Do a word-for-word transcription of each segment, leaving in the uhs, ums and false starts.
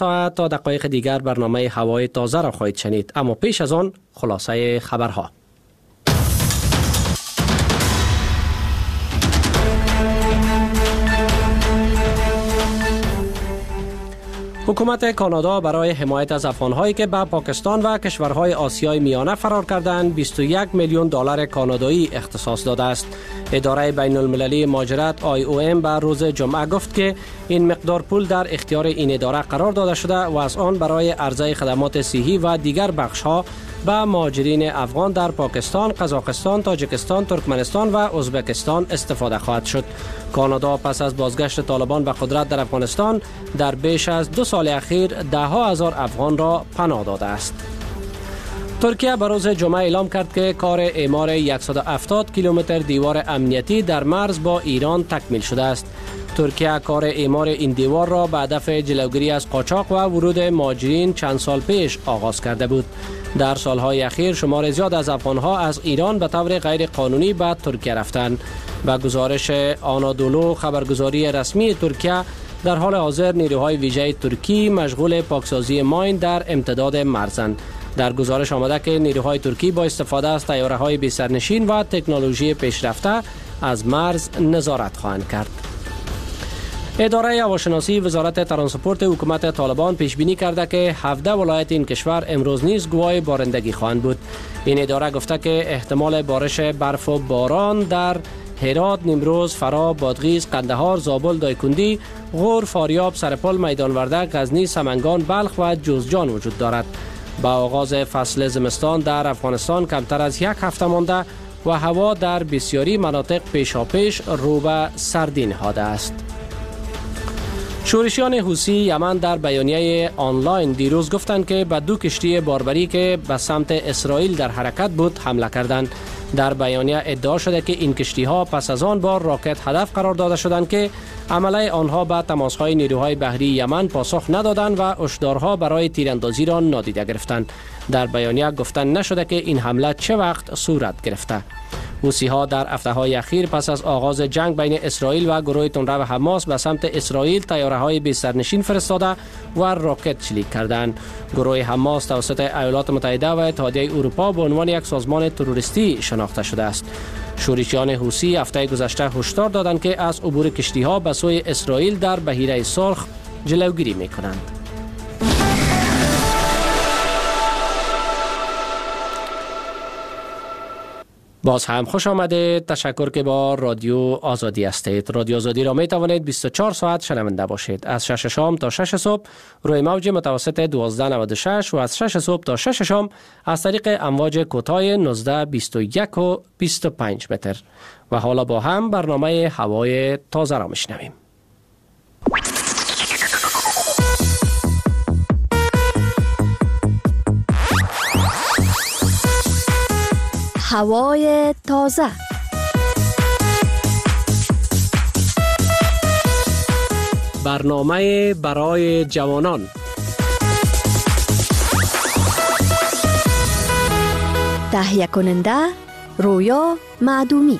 تا تا دقایق دیگر برنامه هوای تازه را خواهید شنید، اما پیش از آن خلاصه خبرها. حکومت کانادا برای حمایت از افغان‌هایی که به پاکستان و کشورهای آسیای میانه فرار کردند بیست و یک میلیون دلار کانادایی اختصاص داده است. اداره بین المللی مهاجرت آی او ام بر روز جمعه گفت که این مقدار پول در اختیار این اداره قرار داده شده و از آن برای عرضه خدمات صحی و دیگر بخش‌ها به مهاجرین افغان در پاکستان، قزاقستان، تاجیکستان، ترکمنستان و ازبکستان استفاده خواهد شد. کانادا پس از بازگشت طالبان به قدرت در افغانستان در بیش از دو سال اخیر ده ها هزار افغان را پناه داده است. ترکیه به روز جمعه اعلام کرد که کار اعمار صد و هفتاد کیلومتر دیوار امنیتی در مرز با ایران تکمیل شده است. ترکیه کار اعمار این دیوار را به هدف جلوگیری از قاچاق و ورود مهاجرین چند سال پیش آغاز کرده بود. در سالهای اخیر شمار زیاد از افغانها از ایران به طور غیر قانونی به ترکیه رفتند. به گزارش آنادولو خبرگزاری رسمی ترکیه، در حال حاضر نیروهای ویژه ترکی مشغول پاکسازی ماین در امتداد مرزند. در گزارش آمده که نیروهای ترکی با استفاده از طیاره‌های بی سرنشین و تکنولوژی پیشرفته از مرز نظارت خواهند کرد. اداره هواشناسی وزارت ترانسپورت حکومت طالبان پیش بینی کرده که هفده ولایت این کشور امروز نیز گواه بارندگی خواهند بود. این اداره گفته که احتمال بارش برف و باران در هرات، نیمروز، فرا، بادغیس، قندهار، زابل، دایکندی، غور، فاریاب، سرپل، میدان وردک، غزنی، سمنگان، بلخ و جوزجان وجود دارد. با آغاز فصل زمستان در افغانستان کمتر از یک هفته مانده و هوا در بسیاری مناطق پیشاپیش رو به سردی نهاده است. شورشیان حوثی یمن در بیانیه آنلاین دیروز گفتند که به دو کشتی باربری که به سمت اسرائیل در حرکت بود حمله کردند. در بیانیه ادعا شده که این کشتی ها پس از آن بار راکت هدف قرار داده شدند که عمله آنها به تماس‌های نیروهای بحری یمن پاسخ ندادند و هشدارها برای تیراندازی را نادیده گرفتند. در بیانیه گفتن نشده که این حمله چه وقت صورت گرفته. حوثی‌ها در هفته‌های اخیر پس از آغاز جنگ بین اسرائیل و گروه تندرو حماس به سمت اسرائیل طیاره‌های بی سرنشین فرستاده و راکت شلیک کردند. گروه حماس توسط ایالات متحده و اتحادیه اروپا به عنوان یک سازمان تروریستی شناخته شده است. شورشیان حوثی هفته گذشته هشدار دادند که از عبور کشتی‌ها به سوی اسرائیل در بحیره سرخ جلوگیری می‌کنند. باز هم خوش آمده. تشکر که با رادیو آزادی هستید. رادیو آزادی را می توانید بیست و چهار ساعت شنونده باشید. از شش شام تا شش صبح روی موج متوسط دوازده نود و شش و از شش صبح تا شش شام از طریق امواج کوتاه نوزده بیست و یک و بیست و پنج متر. و حالا با هم برنامه هوای تازه را میشنویم. هوای تازه. برنامه برای جوانان. تهیه کننده رویا معدومی.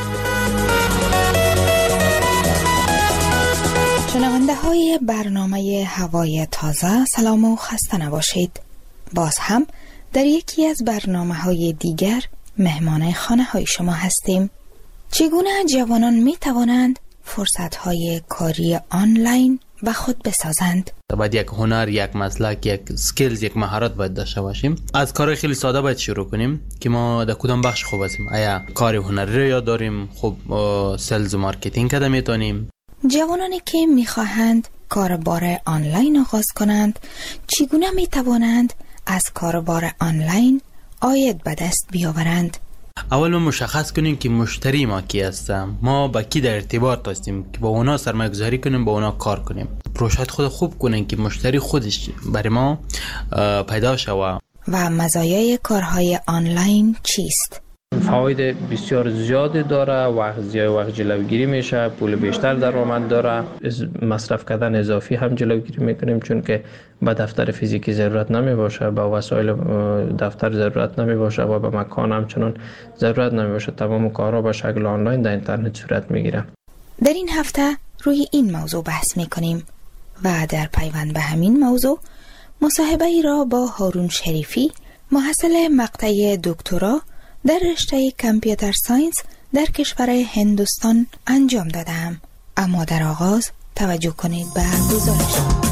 شنونده های برنامه هوای تازه، سلام و خسته نباشید. باز هم در یکی از برنامه های دیگر مهمان خانه های شما هستیم. چگونه جوانان می توانند فرصت های کاری آنلاین به خود بسازند؟ باید یک هنر، یک مسلک، یک سکیلز، یک مهارت باید داشته باشیم. از کار خیلی ساده باید شروع کنیم که ما در کدام بخش خوب هستیم. آیا کار هنری رو یاد داریم؟ خب سلز و مارکتینگ کده میتونیم. جوانانی که میخواهند کاربار آنلاین آغاز کنند، چگونه می توانند از کاربار آنلاین عاید به دست بیاورند؟ اول ما مشخص کنیم که مشتری ما کی هست، ما با کی در ارتباط هستیم که با اونا سرمایه گذاری کنیم، با اونا کار کنیم. پروژه خود خوب کنیم که مشتری خودش برای ما پیدا شود. و مزایای کارهای آنلاین چیست؟ فواید بسیار زیادی داره. وقت زیاد وقت جلوگیری میشه، پول بیشتر درآمد داره، مصرف کردن اضافی هم جلوگیری میکنیم چون که به دفتر فیزیکی ضرورت نمی باشه، به وسایل دفتر ضرورت نمی باشه و به مکان هم چنان ضرورت نمی باشه. تمام کارها به شکل آنلاین در اینترنت صورت میگیره. در این هفته روی این موضوع بحث میکنیم. و در پیوند به همین موضوع مصاحبه ای را با هارون شریفی محصل مقطع دکترا در رشته کامپیوتر ساینس در کشور هندوستان انجام دادم. اما در آغاز توجه کنید به گزارش.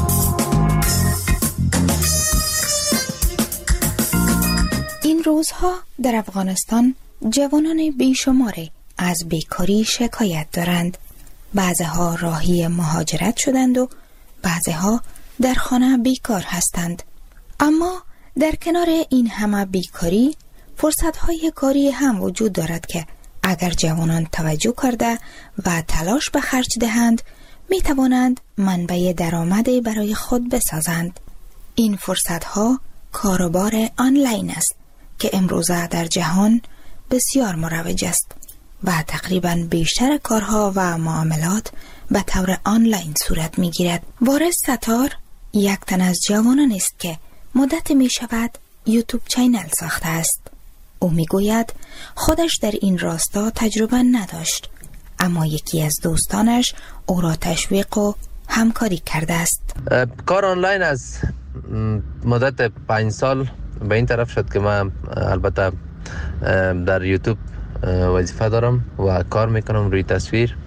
این روزها در افغانستان جوانان بیشماری از بیکاری شکایت دارند. بعضها راهی مهاجرت شدند و بعضها در خانه بیکار هستند. اما در کنار این همه بیکاری فرصت‌های کاری هم وجود دارد که اگر جوانان توجه کرده و تلاش به خرج دهند می توانند منبع درآمدی برای خود بسازند. این فرصت‌ها کاروبار آنلاین است که امروزه در جهان بسیار مروج است و تقریباً بیشتر کارها و معاملات به طور آنلاین صورت می گیرد. وارث ستار یک تن از جوانان است که مدت می شود یوتیوب چینل ساخته است. او می گوید خودش در این راستا تجربه نداشت، اما یکی از دوستانش او را تشویق و همکاری کرده است. کار آنلاین از مدت پنج سال به این طرف شد که من البته در یوتیوب وظیفه دارم و کار میکنم روی تصویر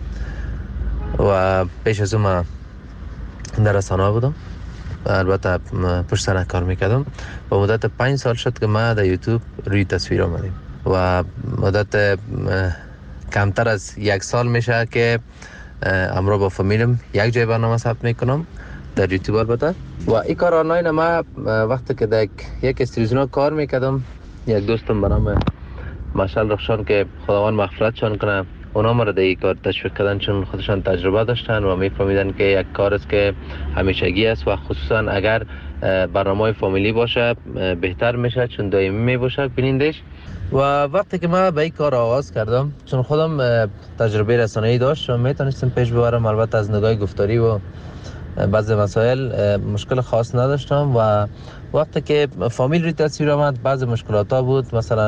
و پیش از اون من در رسانه بودم، البته پشت سر کار میکردم. و مدت پنج سال شد که من در یوتیوب روی تصویر آمدیم و مدت کمتر از یک سال میشه که امروز با فامیلم یک جای برنامه ثبت میکنم در یوتیوب البته. و این کار آنلاین ما وقتی که در یک استودیو کار میکردم، یک دوستم به نام مشعل رخشان که خداوند مغفرتشان کنه، اونا ما را در این کار تشویق کردن چون خودشان تجربه داشتن و میفهمیدن که یک کار است که همیشگی است و خصوصا اگر برنامه فامیلی باشه بهتر میشه چون دائمی میباشه بینندش. و وقتی که من به این کار آغاز کردم چون خودم تجربه رسانه‌ای داشتم میتونستم پیش ببرم، البته از نگاه گفتاری و بعضی مسائل مشکل خاص نداشتم. و وقتی که فامیل روی تصویر آمد بعضی مشکلات ها بود، مثلا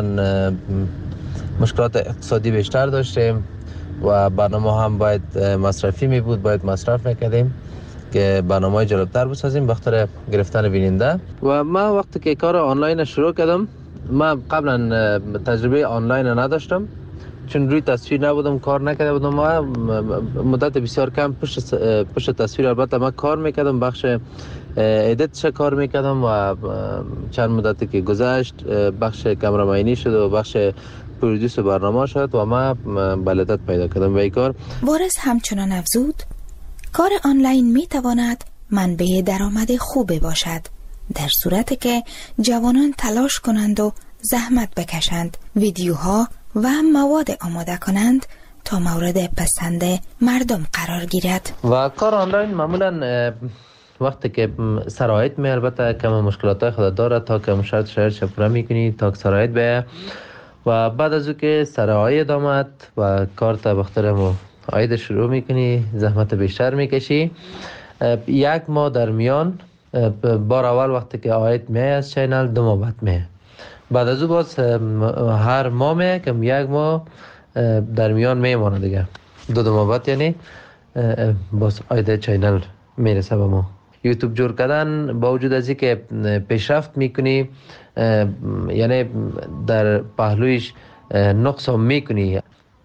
مشکلات اقتصادی بیشتر داشتیم و برنامه هم باید مصرفی می بود، باید مصرف میکردیم که برنامه جالبتر بسازیم بخاطر گرفتن بیننده. و من وقتی که کار آنلاین شروع کردم، من قبلا تجربه آنلاین نداشتم چون روی تصویر نبودم، کار نکرده بودم. ما مدت بسیار کم پشت پشت تصویر البته من کار میکردم، بخش ادیتش کار میکردم و چند مدتی که گذشت بخش کامرامانی شد و بخش پرودوس برنامه شد و ما بلدت پیدا کردم به این کار. وارث همچنان افزود کار آنلاین میتواند منبع درآمد خوبی باشد در صورتی که جوانان تلاش کنند و زحمت بکشند، ویدیوها و مواد آماده کنند تا مورد پسند مردم قرار گیرد. و کار آنلاین معمولا وقتی که سرایت می البته کم مشکلات خود داره تا که شرط شرط شفره میکنی تا که سرایت به و بعد از او که سرایت آمد و کار تا بخترمو آید شروع میکنی، زحمت بیشتر میکشی. یک ماه در میان بار اول وقتی که آید می از چینل دو ماه بعد می، بعد از او باز هر ماه می کم یک ماه در میان میمانه دیگه، دو دو ماه بعد یعنی باز آید چینل میرسه به ما. یوتیوب جور کردن با وجود از اینکه پیشرفت میکنی یعنی در پهلویش نقص هم میکنی،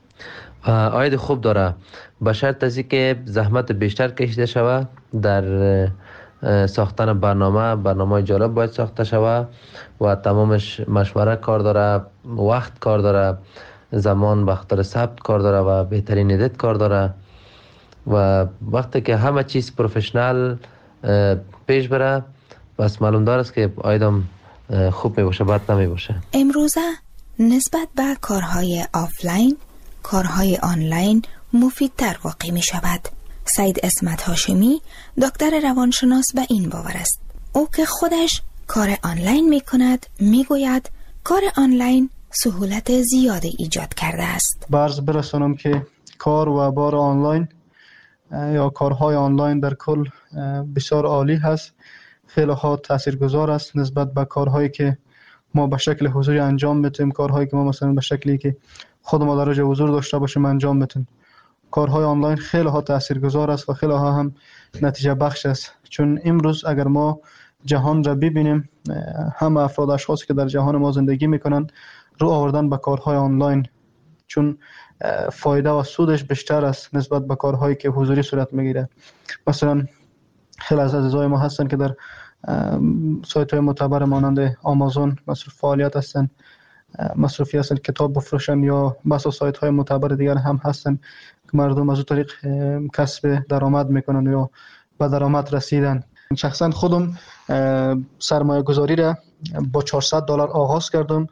آید خوب داره به شرط از اینکه زحمت بیشتر کشیده شود در ساختن برنامه. برنامه جالب باید ساخته شود و تمامش مشوره کار داره، وقت کار داره، زمان بخاطر ثبت کار داره و بهترین ادیت کار داره. و وقتی که همه چیز پروفشنال پیش بره بس معلوم داره است که آیدم خوب می باشه، بد نمی باشه. امروزه نسبت به کارهای آفلاین کارهای آنلاین مفیدتر واقع می شود. سید اسمت هاشمی دکتر روانشناس به این باور است. او که خودش کار آنلاین می کند می گوید کار آنلاین سهولت زیادی ایجاد کرده است. برز برسانم که کار و بار آنلاین یا کارهای آنلاین در کل بسیار عالی هست، خیلی ها تاثیرگذار است نسبت به کارهایی که ما به شکل حضوری انجام میتیم، کارهایی که ما مثلا به شکلی که خود ما در حضور داشته باشیم انجام میتیم. کارهای آنلاین خیلی ها تاثیرگذار است و خیلی ها هم نتیجه بخش است. چون امروز اگر ما جهان را ببینیم، همه افراد اشخاصی که در جهان ما زندگی میکنن رو آوردن به کارهای آنلاین، چون فایده و سودش بیشتر است نسبت به کارهایی که حضوری صورت میگیره. مثلا خیلی از عزیزای ما هستن که در سایت های معتبر مانند آمازون مصروف فعالیت هستن، مصروفی هستن کتاب بفروشن، یا بسا سایت های معتبر دیگر هم هستن که مردم از اون طریق کسب درآمد میکنن یا به درآمد رسیدن. شخصا خودم سرمایه گذاری را با چهارصد دلار آغاز کردم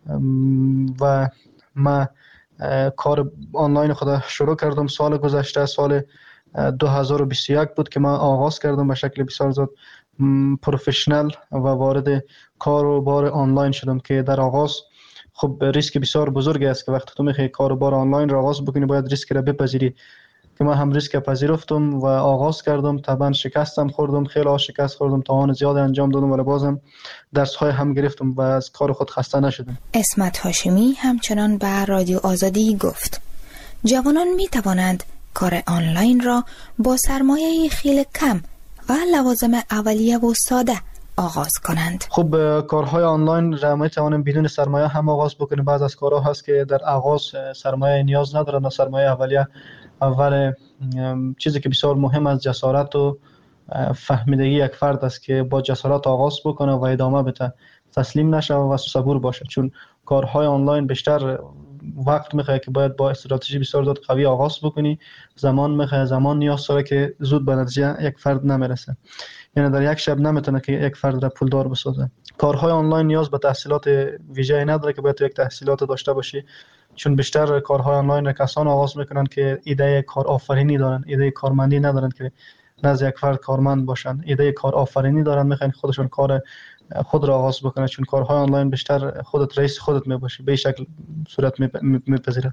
و من کار آنلاین خود شروع کردم سال گذشته، سال دو هزار و بیست و یک بود که من آغاز کردم به شکل بسیار زیاد پروفشنال و وارد کار و بار آنلاین شدم که در آغاز خب ریسک بسیار بزرگی است که وقتی تو میخوای کار و بار آنلاین را آغاز بکنی باید ریسک را بپذیری، که من هم ریسک پذیرفتم و آغاز کردم. طبعا شکستم خوردم، خیلی ها شکست خوردم، توان زیاد انجام دادم ولی بازم درس های هم گرفتم و از کار خود خسته نشدم. اسمت هاشمی همچنان به رادیو آزادی گفت جوانان می توانند کار آنلاین را با سرمایه خیلی کم و لوازم اولیه و ساده آغاز کنند. خب کارهای آنلاین را می توانیم بدون سرمایه هم آغاز بکنیم. بعض از کارها هست که در آغاز سرمایه نیاز ندارند و سرمایه اولیه اول چیزی که بسیار مهم است جسارت و فهمیدگی یک فرد است که با جسارت آغاز بکنه و ادامه بده، تسلیم نشه و صبور باشه. چون کارهای آنلاین بیشتر وقت میخواد که باید با استراتژی بسیار زیاد قوی آغاز بکنی، زمان میخواد، زمان نیاز داره که زود به نتیجه یک فرد نمیرسه، یعنی در یک شب نمیتونه که یک فرد را پولدار بسازه. کارهای آنلاین نیاز به تحصیلات ویژه‌ای نداره که باید تو یک تحصیلات داشته باشی، چون بیشتر کارهای آنلاین را کسان آغاز میکنن که ایده کار آفرینی دارن، ایده کارمندی ندارن که نزد یک فرد کارمند باشن، ایده کار آفرینی دارن، میخوان خودشون کار خود را آغاز بکنن. چون کارهای آنلاین بیشتر خودت رئیس خودت میباشی، به شکل صورت میپذیره.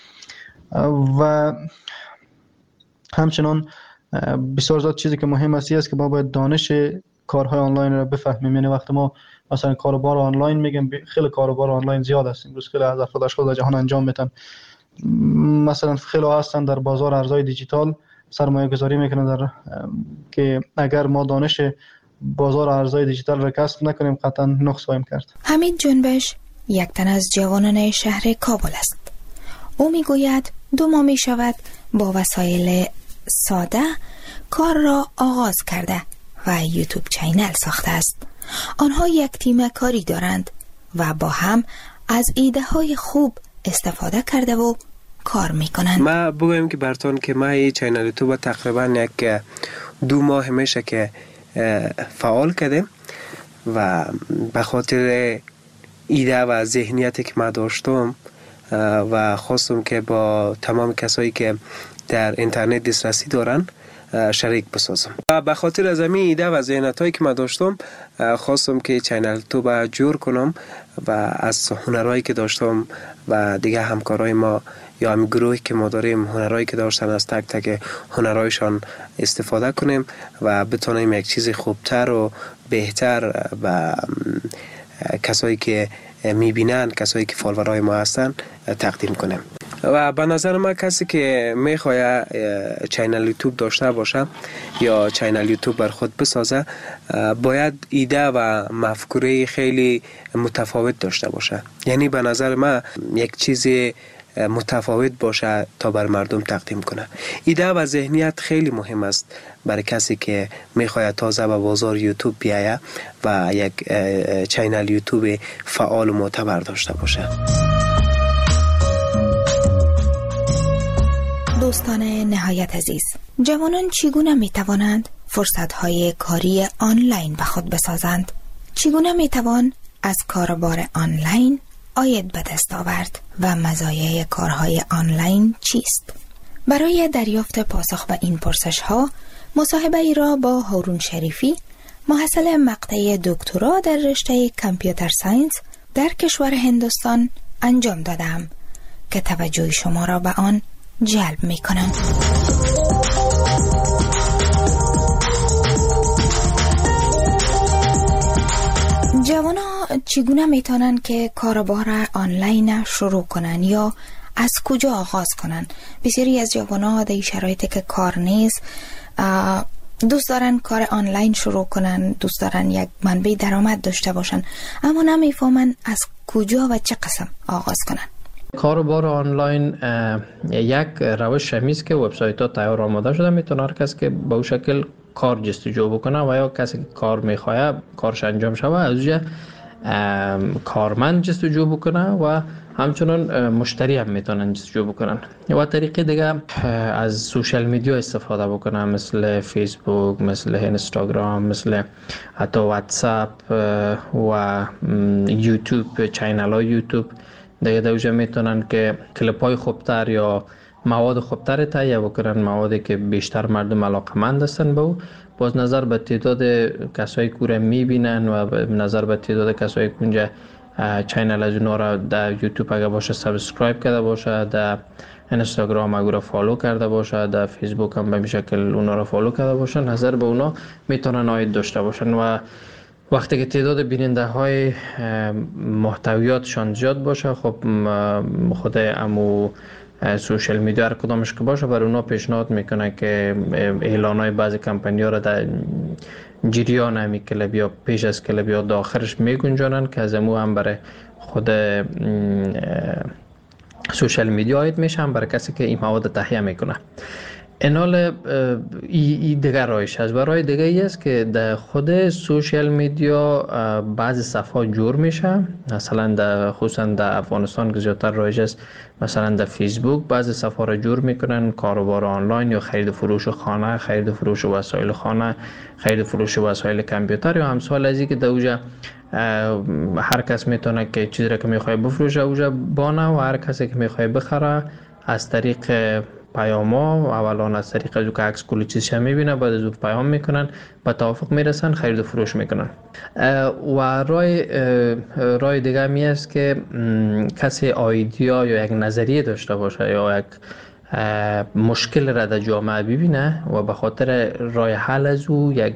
و همچنان بسیار زیاد چیزی که مهم است است که ما باید دانش کارهای آنلاین را بفهمیم. یعنی وقتی ما مثلا کاروبار آنلاین میگم، خیلی کاروبار آنلاین زیاد است امروز، خیلی از افراد اشخاص در جهان انجام میدن. مثلا خیلی هستن در بازار ارزهای دیجیتال سرمایه گذاری میکنن در که اگر ما دانش بازار ارزهای دیجیتال را کسب نکنیم قطعا نقص خواهیم کرد. حمید جنبش یک تن از جوانان شهر کابل است. او میگوید دو ماه می شود با وسایل ساده کار را آغاز کرده و یوتیوب چینل ساخته است. آنها یک تیم کاری دارند و با هم از ایده های خوب استفاده کرده و کار میکنند. ما بگویم که براتون که ما این چینل یوتیوب تقریبا یک دو ماه میشه که فعال کردیم و به خاطر ایده و ذهنیتی که ما داشتم و خواستم که با تمام کسایی که در اینترنت دسترسی دارن شریک بسازم و به خاطر از همین ایده و ذهنیتایی که من داشتم خواستم که چینل یوتیوب جور کنم و از هنرهایی که داشتم و دیگه همکارای ما یا هم گروهی که ما داریم هنرهایی که داشتن از تک تک هنرهایشان استفاده کنیم و بتونیم یک چیز خوبتر و بهتر و کسایی که میبینن، کسایی که فالوورای ما هستن تقدیم کنیم. و به نظر من کسی که میخواد چینل یوتیوب داشته باشه یا چینل یوتیوب بر خود بسازه باید ایده و مفکوره خیلی متفاوت داشته باشه. یعنی به نظر من یک چیز متفاوت باشه تا بر مردم تقدیم کنه. ایده و ذهنیت خیلی مهم است برای کسی که میخواد تازه به بازار یوتیوب بیایه و یک چینل یوتیوب فعال و معتبر داشته باشه. دوستان نهایت عزیز، جوانان چگونه می توانند فرصت‌های کاری آنلاین به خود بسازند؟ چگونه می توان از کاربار آنلاین عاید به دست آورد و مزایای کارهای آنلاین چیست؟ برای دریافت پاسخ به این پرسش‌ها مصاحبه ای را با هارون شریفی، محصل مقطع دکترا در رشته کامپیوتر ساینس در کشور هندوستان انجام دادم که توجه شما را به آن جلب می کنم. جوانا چگونه می توانند که کاربار آنلاین شروع کنند یا از کجا آغاز کنن؟ بسیاری از جوان‌ها در شرایطی که کار نیست دوست دارن کار آنلاین شروع کنن، دوست دارن یک منبع درآمد داشته باشن، اما نمیفهمن از کجا و چه قسم آغاز کنن. کاروبار آنلاین یک روش همیست که وبسایت ها تیار آماده شده، میتونه هر کس که به اون شکل کار جستجو بکنه و یا کسی که کار میخواه کارش انجام شوه از اونجا کارمند جستجو بکنه و همچنان مشتری هم میتونن جستجو بکنن. و طریقه دیگه از سوشال میدیا استفاده بکنن، مثل فیسبوک، مثل اینستاگرام، مثل حتی واتساپ و یوتیوب، چینل های یوتیوب دیگه دوجه میتونن که کلیپ های خوبتر یا مواد خوبتر تهیه بکنن، موادی که بیشتر مردم علاقمند هستن به او. باز نظر به تعداد کسایی که رو میبینن و نظر به تعداد کسایی که اونجا چینل از اونا را در یوتیوب اگه باشه سابسکرایب کرده باشه، در اینستاگرام اگه را فالو کرده باشه، در فیسبوک هم به این شکل اونا را فالو کرده باشه، نظر به اونا میتونن عاید داشته باشن. و وقتی که تعداد بیننده های محتویاتشان زیاد باشه، خب خود امو سوشال میدیا هر کدامش که باشه بر اونا پیشنهاد میکنه که اعلان های بعضی کمپانی ها را در جریان همی کلب یا پیش از کلب یا داخلش میگنجانن که از امو هم برای خود سوشال میدیا عاید میشه، هم برای کسی که این مواد تهیه میکنه. اینال ای, ای دیگر رایش هست. و رای دیگه ای است که در خود سوشال میدیا بعضی صفحات جور میشه، مثلا در خصوصا در افغانستان که زیادتر رایج است، مثلا در فیسبوک بعضی صفحات را جور میکنن، کاروبار آنلاین یا خرید فروش خانه، خرید فروش وسایل خانه، خرید فروش وسایل کامپیوتر یا امثال از این که در اوجا هر کس میتونه که چیزی را که میخواد بفروشه اوجا بانه و هر کسی که میخواد بخره از طریق پیاما، اولان از طریق از که عکس کلی چیزش میبینه، بعد از اون پیام میکنن، با توافق میرسن، خرید و فروش میکنن. و رای رای دیگه می است که کسی ایده یا یک نظریه داشته باشه یا یک مشکل را در جامعه ببینه و به خاطر رای حل از او یک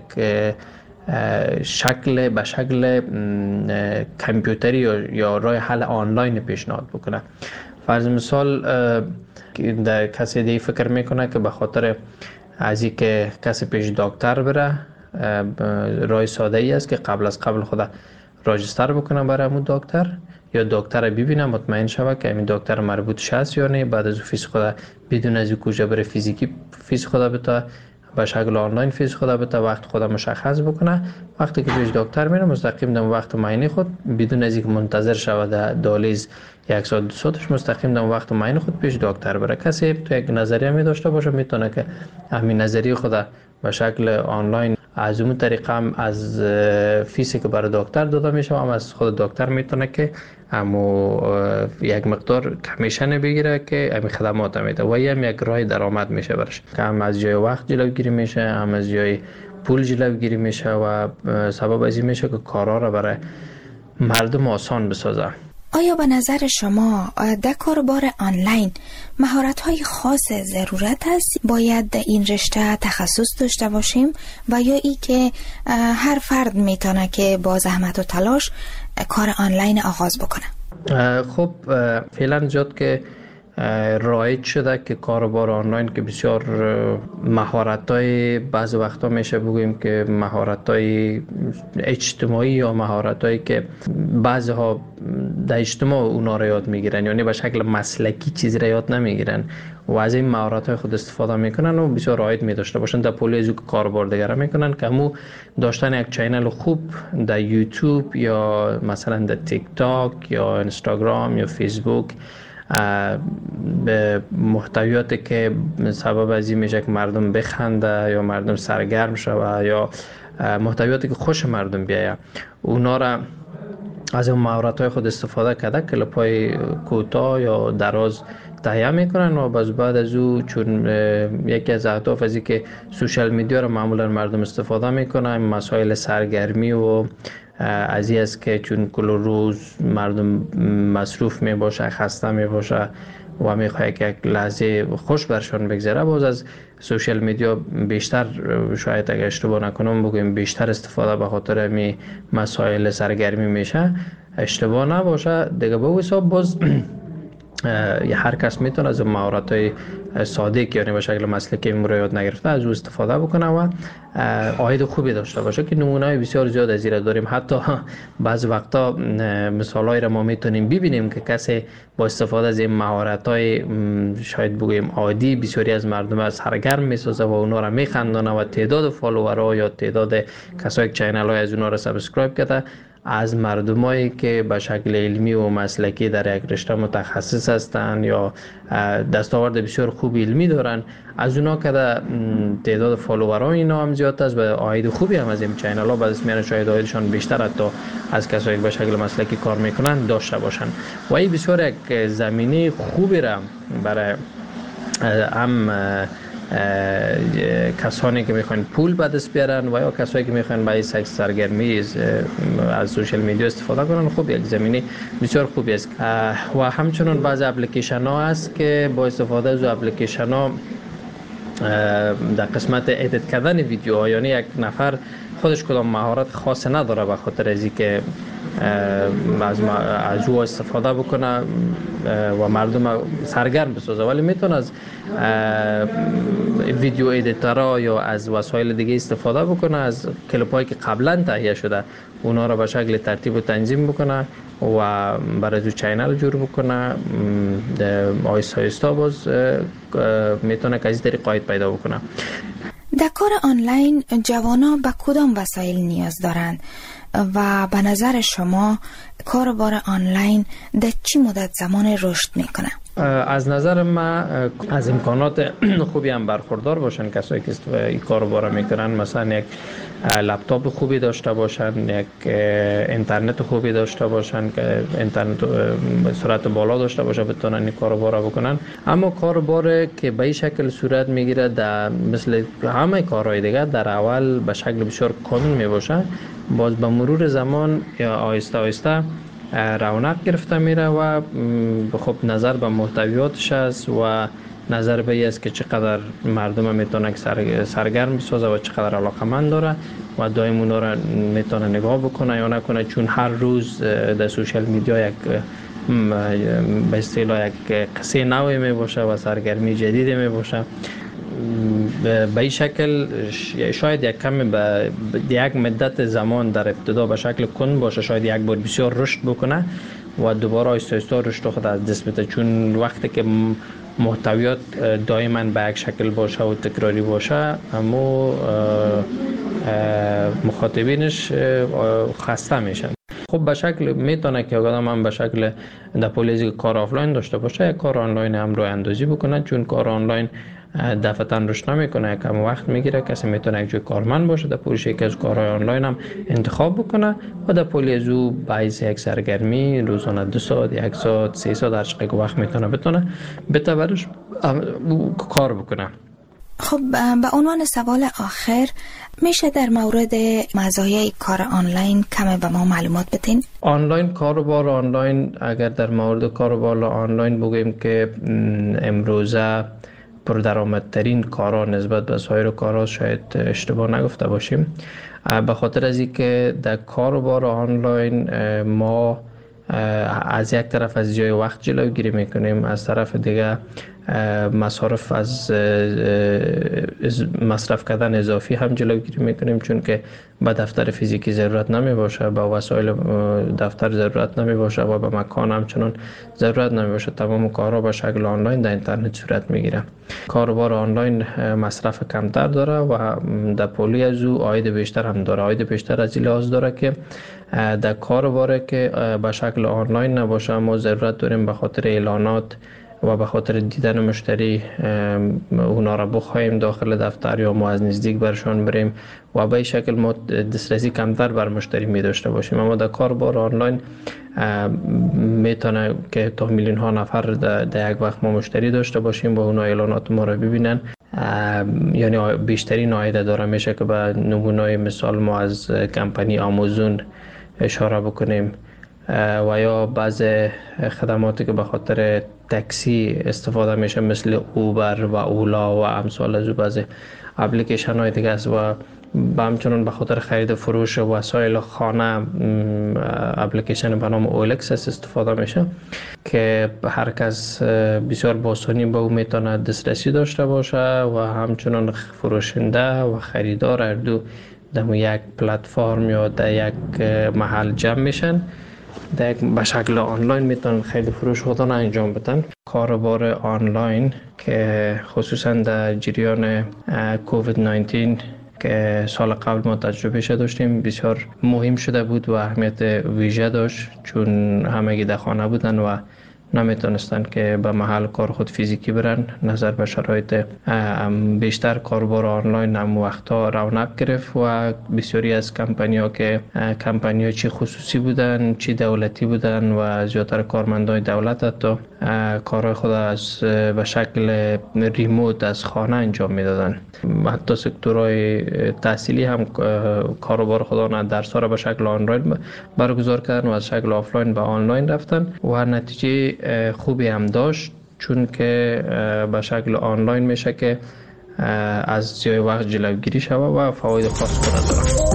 شکل به شکل کامپیوتری یا رای حل آنلاین پیشنهاد بکنه. فرض مثال در کسی دیگه فکر میکنه که به خاطر از این که کسی پیش دکتر بره، رای ساده ای است که قبل از قبل خدا راجستر بکنه برای همون دکتر یا دکتر ببینه مطمئن شوه که همین دکتر مربوط هست یا نه، بعد از فیس خدا بدون از کجا بره فیزیکی فیس خدا بتا به شکل آنلاین فیس خدا بتا وقت خدا مشخص بکنه. وقتی که پیش دکتر میره مستقیم در وقت معاینه خود بدون از اینکه منتظر شوه در دالیز یک ساعت دو ساعتش مستقیم در وقت معاینه خود پیش دکتر بره. کسی تو یک نظریه می داشته باشه میتونه که همین نظریه خدا به شکل آنلاین از اون طریقه هم از فیسی که برای دکتر داده میشه هم از خود دکتر میتونه که همو یک مقدار کمیشن بگیره که همین خدمات میده و هم یک راه درآمد میشه برش، که هم از جای وقت جلوگیری میشه، هم از جای پول جلوگیری میشه و سبب از این میشه که کارا را برای مردم آسان بسازه. آیا به نظر شما در کاروبار آنلاین مهارت‌های خاص ضرورت است؟ باید در این رشته تخصص داشته باشیم و یا ای که هر فرد میتونه که با زحمت و تلاش کار آنلاین آغاز بکنه؟ خب فعلا زیاد که رایج شده که کاروبار آنلاین که بسیار مهارت‌های بعض وقتا میشه بگوییم که مهارت‌های اجتماعی یا مهارت‌هایی که بعضی‌ها در اجتماع اونا را یاد میگیرن، یعنی به شکل مسلکی چیزی را یاد نمیگیرن و از این مهارت‌های خود استفاده میکنن و بسیار عاید می‌داشته باشن در پولی از کاربار دیگر میکنن که همو داشتن یک چینل خوب در یوتیوب یا مثلا در تیک تاک یا اینستاگرام یا فیسبوک به محتویاتی که سبب از این میشه که مردم بخنده یا مردم سرگرم شوه یا محتویاتی که خوش مردم بیایه، اونا را از اون مهارت‌های خود استفاده کرده کلیپ‌های کوتاه یا دراز تهیه میکنن و باز بعد از او چون یکی از اهداف از این که سوشال میدیا رو معمولا مردم استفاده میکنن، مسائل سرگرمی و از این است که چون کل روز مردم مصروف می باشه، خسته می باشه و می خواهد که یک لحظه خوش برشان بگذره، باز از سوشال میدیا بیشتر، شاید اگر اشتباه نکنم بگویم بیشتر استفاده به خاطر می مسائل سرگرمی میشه، اشتباه نباشه دیگه. به حساب باز هر کس میتونه از مهارت های ساده که یعنی به شکل مسلکی امروز یاد نگرفته از او استفاده بکنه و عاید خوبی داشته باشه که نمونه بسیار زیاد از این داریم. حتی بعض وقتا مثالایی را ما میتونیم ببینیم که کسی با استفاده از این مهارت های شاید بگوییم عادی بسیاری از مردم از سرگرم میسازه و اونا را میخندانه و تعداد فالوورها یا تعداد کسایی که چینل های از اونا را سابسکرایب کرده از مردمایی که به شکل علمی و مسلکی در یک رشته متخصص هستند یا دستاورد بسیار خوب علمی دارن، از اونا که تعداد فالوورها اینا هم زیاد است و عاید خوبی هم از این چینل ها بعضی میان شاید عایدشان بیشتر حتی از کسایی که به شکل مسلکی کار میکنن داشته باشن و این بسیار یک زمینه خوبی را برای هم کسانی که میخوان پول به دست بیارن و یا کسایی که میخوان برای سرگرمی از سوشال میدیا استفاده کنن، خب یک زمینه بسیار خوبی است. و همچنین بعضی اپلیکیشن ها هست که با استفاده از اپلیکیشن ها در قسمت ادیت کردن ویدیوها، یعنی یک نفر خودش کدام مهارت خاص نداره به خاطر از اینکه از از او استفاده بکنه و مردم سرگرم بسازه، ولی میتونه از ویدیو ادیتورها یا از وسایل دیگه استفاده بکنه، از کلیپ هایی که قبلا تهیه شده اونا را به شکل ترتیب و تنظیم بکنه و برای تو چینل جور بکنه. آیستا آیستا باز میتونه که از این طریق عاید پیدا بکنه. در کار آنلاین جوانا به کدام وسایل نیاز دارند و به نظر شما کاربار آنلاین در چی مدت زمان رشد میکنه؟ از نظر من از امکانات خوبی هم برخوردار باشن کسایی که این کارو میکنن، مثلا یک لپتاپ خوبی داشته باشن، یک اینترنت خوبی داشته باشن که اینترنت به سرعت بالا داشته باشه بتونن این کارو بکنن. اما کاربار که به این شکل صورت میگیره در مثل همه کارهای دیگه در اول به شکل بسیار کند میباشه، باز به مرور زمان یا آهسته آهسته رونق گرفته میره و خب نظر به محتویاتش است و نظر به این است که چقدر مردم میتونه سرگرم بسازه و چقدر علاقمند داره و دائم اونا را میتونه نگاه بکنه یا نکنه، چون هر روز در سوشال میدیا یک به اصطلاح یک قصه نوی می باشه و سرگرمی جدیدی می باشه. به این شکل شاید یک کمی به یک مدت زمان در ابتدا به شکل کند باشه، شاید یک بار بسیار رشد بکنه و دوباره آهسته آهسته رشد خود از دست بده، چون وقتی که محتویات دائما به یک شکل باشه و تکراری باشه اما مخاطبینش خسته میشن. خب به شکل میتونه که آدم هم به شکل در پولیزی کار آفلاین داشته باشه، یک کار آنلاین هم رو اندازی بکنه، چون کار آنلاین دفعتاً رشد نمیکنه، کم وقت میگیره. کسی میتونه یک جای کارمند باشه در پولیش یکی از کارهای آنلاین هم انتخاب بکنه و در پولی از او باعث یک سرگرمی روزانه دو ساعت، یک ساعت، سه ساعت هر چقدر وقت میتونه بتونه بتورش کار بکنه. خب به عنوان سوال آخر میشه در مورد مزایای کار آنلاین کمی به ما معلومات بدین؟ آنلاین کاروبار آنلاین، اگر در مورد کاروبار آنلاین بگوییم که امروزه پردرآمدترین کارها نسبت به سایر کارها، شاید اشتباه نگفته باشیم، به خاطر از اینکه در کاروبار آنلاین ما از یک طرف از جای وقت جلوگیری میکنیم، از طرف دیگه مصارف از مصرف کردن اضافی هم جلوگیری میکنیم، چون که به دفتر فیزیکی ضرورت نمی باشه، به وسایل دفتر ضرورت نمی باشه و به مکان هم چنان ضرورت نمی باشه. تمام کارها به شکل آنلاین در اینترنت صورت میگیره. کاروبار آنلاین مصرف کمتر داره و در پولی از او عاید بیشتر هم داره. عاید بیشتر از این لحاظ داره که در کاروبار که به شکل آنلاین نباشه ما ضرورت داریم به خاطر اعلانات و به خاطر دیدن مشتری اونا را بخوایم داخل دفتر یا ما از نزدیک برشان بریم و به این شکل ما دسترسی کمتر بر مشتری می داشته باشیم. اما در کاربار آنلاین میتونه که تا میلیون ها نفر در یک وقت ما مشتری داشته باشیم و اونا اعلانات ما را ببینن، یعنی بیشترین عاید داره. میشه که به نمونه مثال ما از کمپانی آمازون اشاره بکنیم و یا بعض خدماتی که به خاطر تاکسی استفاده میشه مثل اوبر و اولا و امثال از بعض اپلیکیشن های دیگه است و و همچنان به خاطر خرید فروش وسایل خانه اپلیکیشن به نام اولکس استفاده میشه که هر کس بسیار با آسانی به او میتونه دسترسی داشته باشه و همچنان فروشنده و خریدار هر دو در یک پلتفرم یا در یک محل جمع میشن، در به شکل آنلاین میتونن خرید فروش خودشون انجام بدن. کاروبار آنلاین که خصوصا در جریان کووید نوزده که سال قبل ما تجربه شده داشتیم بسیار مهم شده بود و اهمیت ویژه داشت، چون همگی در خانه بودن و نمیتونستن که به محل کار خود فیزیکی برن. نظر به شرایط بیشتر کاروبار آنلاین هم وقتا رونق گرفت و بسیاری از کمپانی ها که کمپانی ها چی خصوصی بودن چی دولتی بودن و زیادتر کارمندان دولت حتی کارهای خود از به شکل ریموت از خانه انجام میدادن. حتی سکتورهای تحصیلی هم کاروبار خودشان درس‌ها را به شکل آنلاین برگزار کردن و از شکل آفلاین به آنلاین رفتن و نتیجه خوبی هم داشت، چون که به شکل آنلاین میشه که از ضیاع وقت جلوگیری شود و فواید خاص خود داره.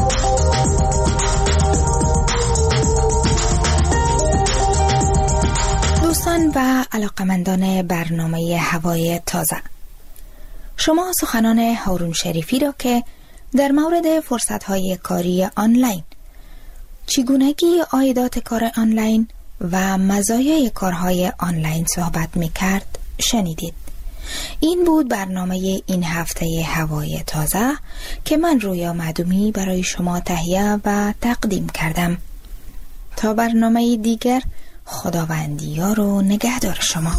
دوستان و علاقمندان برنامه هوای تازه، شما سخنان هارون شریفی را که در مورد فرصت‌های کاری آنلاین، چگونگی عایدات کار آنلاین و مزایای کارهای آنلاین صحبت می‌کرد شنیدید. این بود برنامه این هفته هوای تازه که من رویا معدومی برای شما تهیه و تقدیم کردم. تا برنامه دیگر، خداوندی یار و نگهدار شما.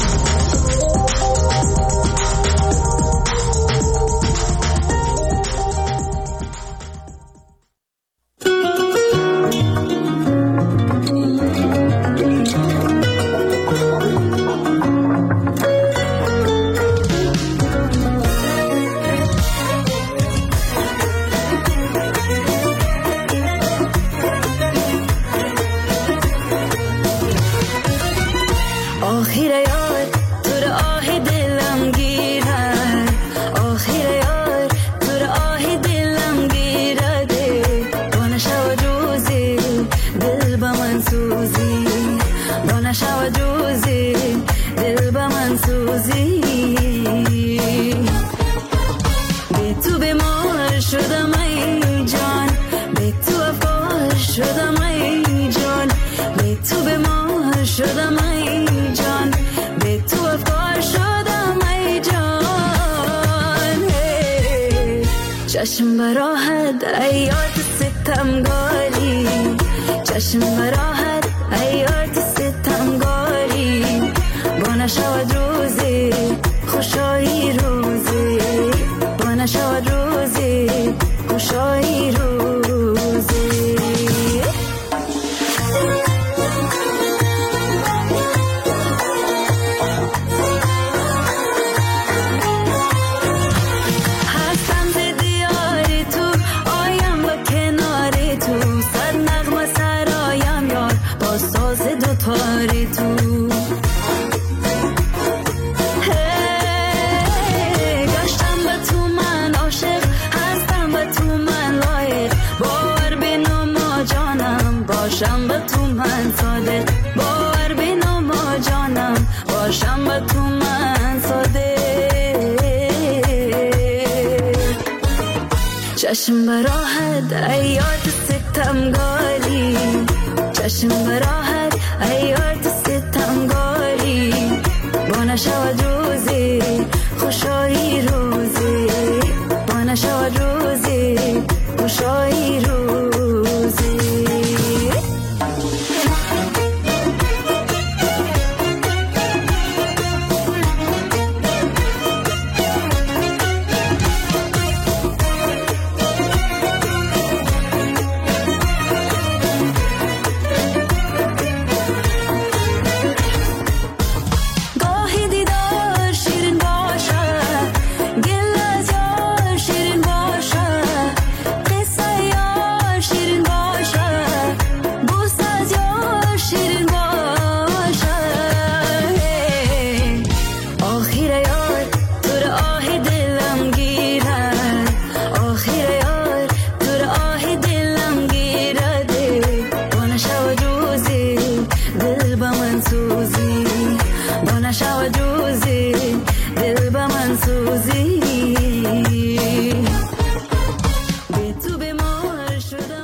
چشم براحت ایات ستمگاری، چشم براحت ایات ستمگاری، با نشود روزی خوشایی روزی، با نشود روزی خوشایی روزی. باشم به تو من صادق، باور بینم ما جانم، باشم به تو من صادق. چشم براحت ایات ستمگاری، چشم براحت